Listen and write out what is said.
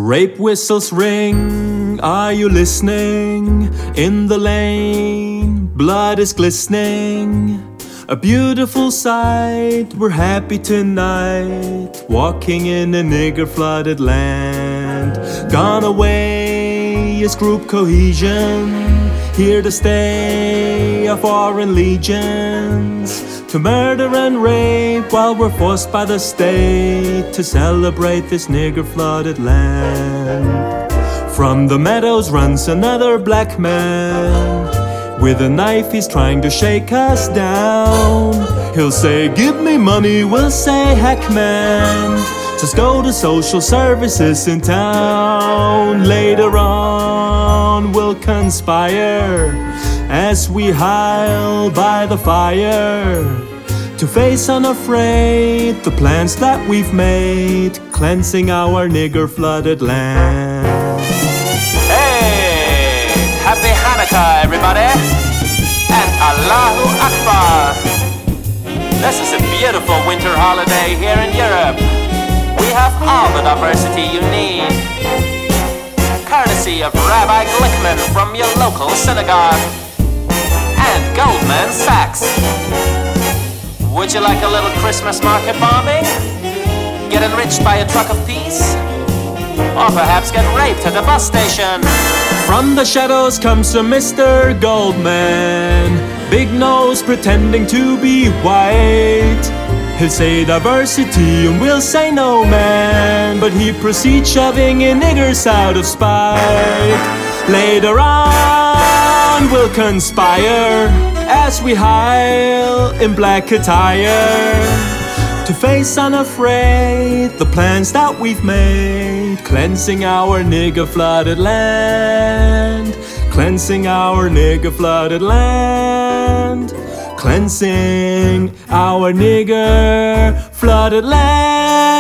Rape whistles ring, are you listening? In the lane, blood is glistening. A beautiful sight, we're happy tonight, walking in a nigger-flooded land. Gone away is group cohesion, here to stay are foreign legions, to murder and rape while we're forced by the state to celebrate this nigger-flooded land. From the meadows runs another black man. With a knife he's trying to shake us down. He'll say, give me money, we'll say, heck man, just go to social services in town. Later on we'll conspire as we heil by the fire, to face unafraid the plans that we've made, cleansing our nigger-flooded land. Hey! Happy Hanukkah, everybody! And Allahu Akbar! This is a beautiful winter holiday here in Europe. We have all the diversity you need, courtesy of Rabbi Glickman from your local synagogue and Goldman Sachs. Would you like a little Christmas market bombing? Get enriched by a truck of peace? Or perhaps get raped at a bus station? From the shadows comes a Mr. Goldman, big nose pretending to be white. He'll say diversity and we'll say no man, but he proceeds shoving in niggers out of spite. Later on we'll conspire as we heil in black attire, to face unafraid the plans that we've made, cleansing our nigger-flooded land, cleansing our nigger-flooded land, cleansing our nigger-flooded land.